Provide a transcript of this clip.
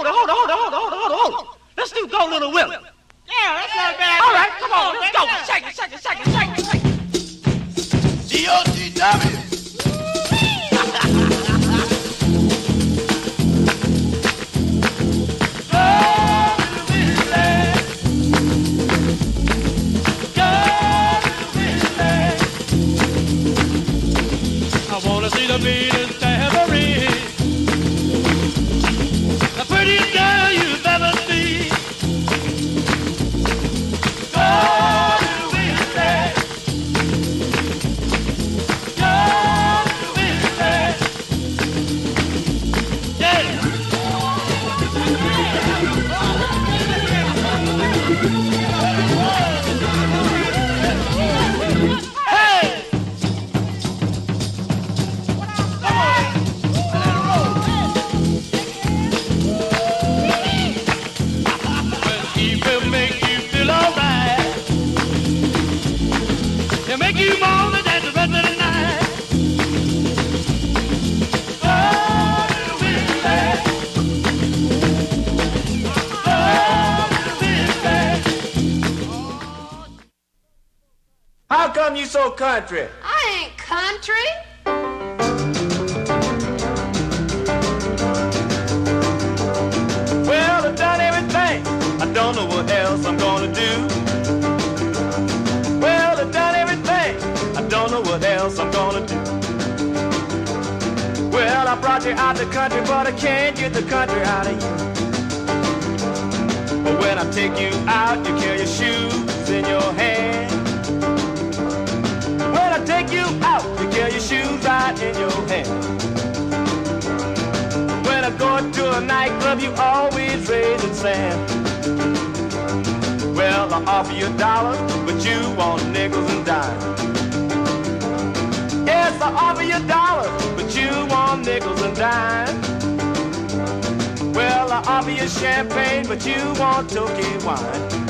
hold on. Let's do Go Little Willie. Yeah, that's not bad. All right, come on, let's go. Shake it, shake it, shake it, shake it, shake it. D-O-T-W. I wanna see the Venus Tambourine, the prettiest girl you've ever seen. Go to Wednesday, go to Wednesday, yeah. Hey! To make you wanna dance the rest of the night. Oh, little Wednesday. Oh, little Wednesday. How come you so country? I ain't country. Well, I've done everything. I don't know what else I'm gonna do. Well, I've done everything. I don't know what else I'm gonna do. Well, I brought you out the country, but I can't get the country out of you. But when I take you out, you carry your shoes in your hand. When I take you out, you carry your shoes right in your hand. When I go to a nightclub, you always raising sand. Well, I offer you $1, but you want nickels and dimes. Yes, I offer you $1, but you want nickels and dimes. Well, I offer you champagne, but you want Tokyo wine.